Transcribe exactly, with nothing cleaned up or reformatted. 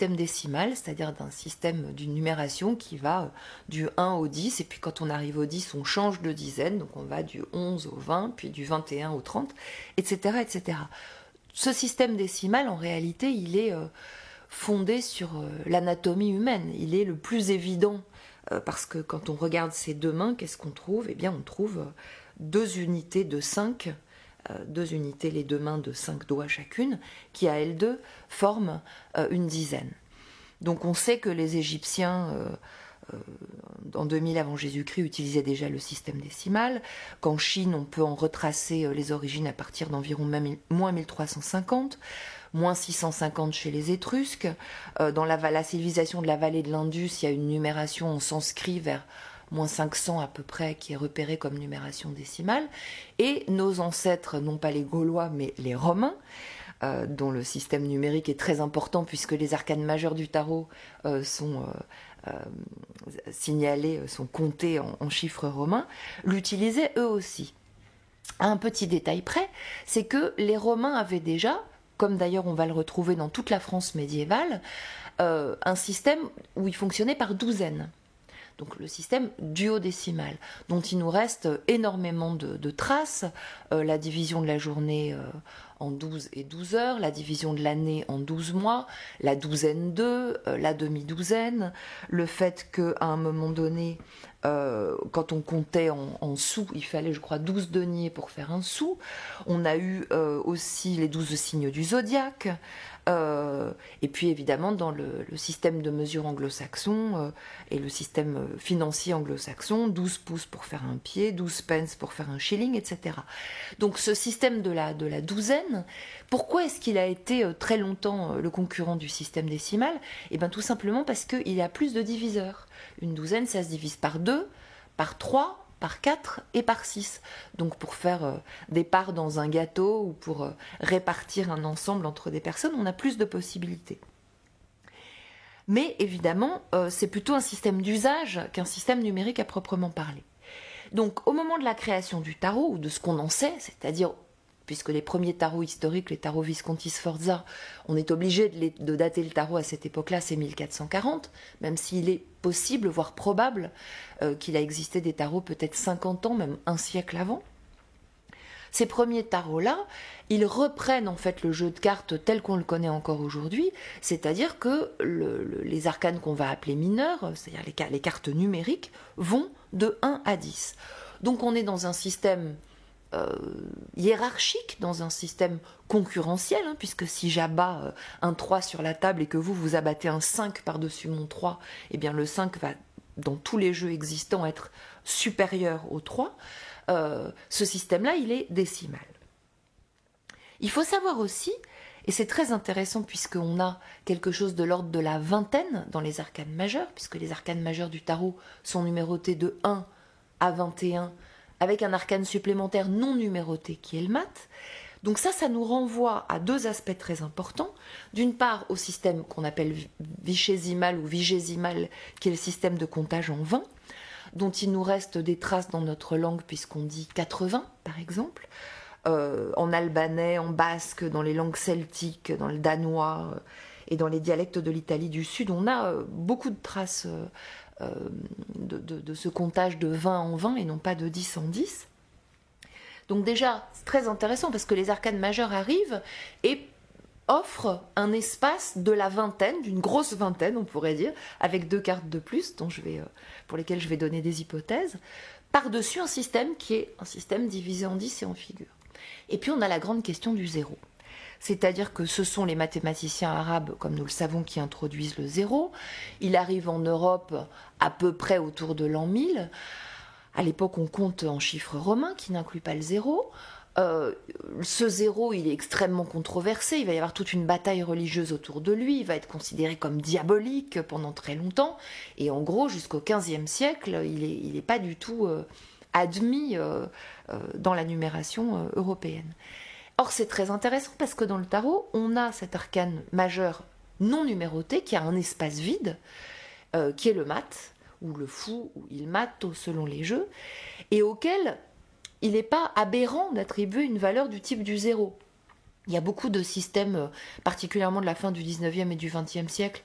système décimal, c'est-à-dire d'un système d'une numération qui va du un au dix, et puis quand on arrive au dix, on change de dizaine, donc on va du onze au vingt, puis du vingt et un au trente, et cetera, et cetera. Ce système décimal, en réalité, il est euh, fondé sur euh, l'anatomie humaine. Il est le plus évident, euh, parce que quand on regarde ces deux mains, qu'est-ce qu'on trouve? Eh bien, on trouve euh, deux unités de cinq, euh, deux unités, les deux mains de cinq doigts chacune, qui à elles deux forment euh, une dizaine. Donc on sait que les Égyptiens, euh, euh, en deux mille avant Jésus-Christ, utilisaient déjà le système décimal, qu'en Chine on peut en retracer euh, les origines à partir d'environ moins mille trois cent cinquante, moins six cent cinquante chez les Étrusques. Euh, dans la, la civilisation de la vallée de l'Indus, il y a une numération en sanskrit vers moins cinq cents à peu près, qui est repérée comme numération décimale. Et nos ancêtres, non pas les Gaulois, mais les Romains, euh, dont le système numérique est très important, puisque les arcanes majeures du tarot euh, sont euh, euh, signalés, sont comptés en, en chiffres romains, l'utilisaient eux aussi. Un petit détail près, c'est que les Romains avaient déjà, comme d'ailleurs on va le retrouver dans toute la France médiévale, euh, un système où il fonctionnait par douzaines. Donc le système duodécimal, dont il nous reste énormément de, de traces, euh, la division de la journée euh, en douze et douze heures, la division de l'année en douze mois, la douzaine deux, euh, la demi-douzaine, le fait qu'à un moment donné, euh, quand on comptait en, en sous, il fallait je crois douze deniers pour faire un sou. On a eu euh, aussi les douze signes du zodiaque, euh, et puis évidemment dans le, le système de mesure anglo-saxon euh, et le système financier anglo-saxon, douze pouces pour faire un pied, douze pence pour faire un shilling, et cetera. Donc ce système de la, de la douzaine, pourquoi est-ce qu'il a été très longtemps le concurrent du système décimal? Eh bien tout simplement parce qu'il y a plus de diviseurs. Une douzaine, ça se divise par deux, par trois, par quatre et par six. Donc pour faire euh, des parts dans un gâteau ou pour euh, répartir un ensemble entre des personnes, on a plus de possibilités. Mais évidemment, euh, c'est plutôt un système d'usage qu'un système numérique à proprement parler. Donc au moment de la création du tarot, ou de ce qu'on en sait, c'est-à-dire, puisque les premiers tarots historiques, les tarots Visconti-Sforza, on est obligé de, les, de dater le tarot à cette époque-là, c'est mille quatre cent quarante, même s'il est possible, voire probable, euh, qu'il a existé des tarots peut-être cinquante ans, même un siècle avant. Ces premiers tarots-là, ils reprennent en fait le jeu de cartes tel qu'on le connaît encore aujourd'hui, c'est-à-dire que le, le, les arcanes qu'on va appeler mineurs, c'est-à-dire les, les cartes numériques, vont de un à dix. Donc on est dans un système euh, hiérarchique, dans un système concurrentiel, hein, puisque si j'abats euh, un trois sur la table et que vous, vous abattez un cinq par-dessus mon trois, eh bien le cinq va, dans tous les jeux existants, être supérieur au trois. Euh, ce système-là, il est décimal. Il faut savoir aussi, et c'est très intéressant puisqu'on a quelque chose de l'ordre de la vingtaine dans les arcanes majeures, puisque les arcanes majeures du tarot sont numérotées de un à vingt et un, avec un arcane supplémentaire non numéroté qui est le mat. Donc ça, ça nous renvoie à deux aspects très importants. D'une part, au système qu'on appelle vichésimal ou vigésimal, qui est le système de comptage en vingt, dont il nous reste des traces dans notre langue puisqu'on dit quatre-vingts par exemple, euh, en albanais, en basque, dans les langues celtiques, dans le danois euh, et dans les dialectes de l'Italie du Sud, on a euh, beaucoup de traces euh, euh, de, de, de ce comptage de vingt en vingt et non pas de dix en dix. Donc déjà, c'est très intéressant parce que les arcanes majeures arrivent et offre un espace de la vingtaine, d'une grosse vingtaine on pourrait dire, avec deux cartes de plus dont je vais, euh, pour lesquelles je vais donner des hypothèses, par-dessus un système qui est un système divisé en dix et en figures. Et puis on a la grande question du zéro. C'est-à-dire que ce sont les mathématiciens arabes, comme nous le savons, qui introduisent le zéro. Il arrive en Europe à peu près autour de l'an mille. À l'époque, on compte en chiffres romains qui n'incluent pas le zéro. Euh, ce zéro, il est extrêmement controversé, il va y avoir toute une bataille religieuse autour de lui, il va être considéré comme diabolique pendant très longtemps, et en gros, jusqu'au quinzième siècle, il n'est il est pas du tout euh, admis euh, euh, dans la numération euh, européenne. Or, c'est très intéressant parce que dans le tarot, on a cet arcane majeur non numéroté qui a un espace vide, euh, qui est le mat, ou le fou, ou il mate selon les jeux, et auquel il n'est pas aberrant d'attribuer une valeur du type du zéro. Il y a beaucoup de systèmes, particulièrement de la fin du dix-neuvième et du vingtième siècle,